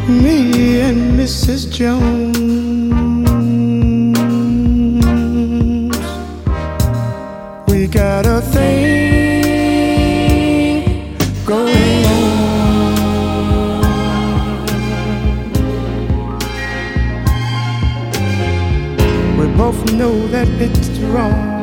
Me and Mrs. Jones, we got a thing going on. We both know that it's wrong.